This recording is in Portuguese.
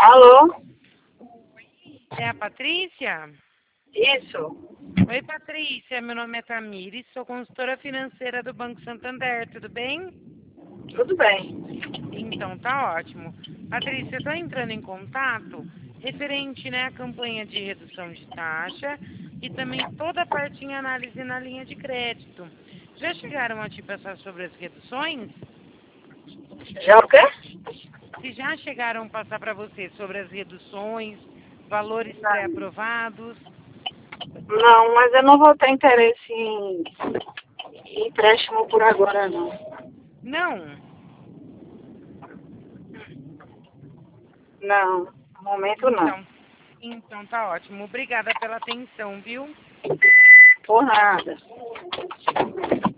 Alô? É a Patrícia? Isso. Oi, Patrícia. Meu nome é Tamires, sou consultora financeira do Banco Santander. Tudo bem? Tudo bem. Então, tá ótimo. Patrícia, eu estou entrando em contato referente, né, à campanha de redução de taxa e também toda a parte em análise na linha de crédito. Já chegaram a te passar sobre as reduções? Já o quê? Se já chegaram a passar para você sobre as reduções, valores Não. pré-aprovados? Não, mas eu não vou ter interesse em empréstimo por agora, não. Não. Não, no momento não. Então tá ótimo. Obrigada pela atenção, viu? Por nada.